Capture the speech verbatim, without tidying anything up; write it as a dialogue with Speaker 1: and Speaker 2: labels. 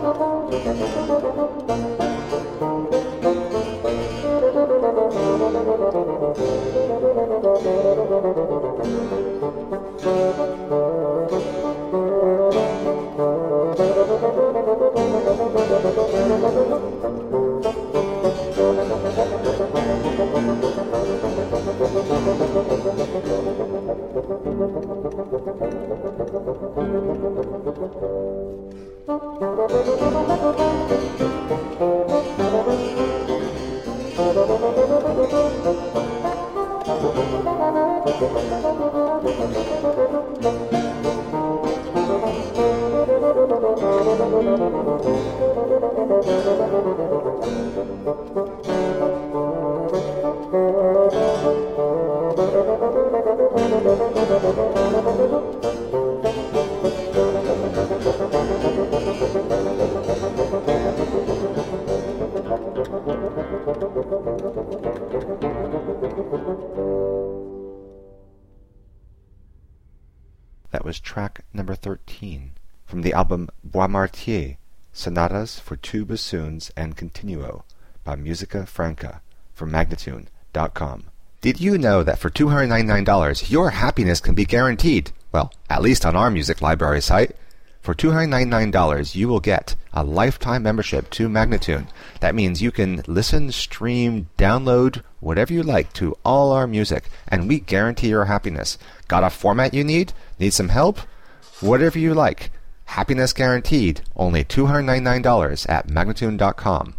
Speaker 1: That was track number thirteen from the album Boismartier, Sonatas for Two Bassoons and Continuo by Musica Franca from Magnatune dot com. Did you know that for two hundred ninety-nine dollars your happiness can be guaranteed? Well, at least on our music library site. For two hundred ninety-nine dollars you will get a lifetime membership to Magnatune. That means you can listen, stream, download, whatever you like to all our music, and we guarantee your happiness. Got a format you need? Need some help? Whatever you like. Happiness guaranteed. Only two hundred ninety-nine dollars at Magnatune dot com.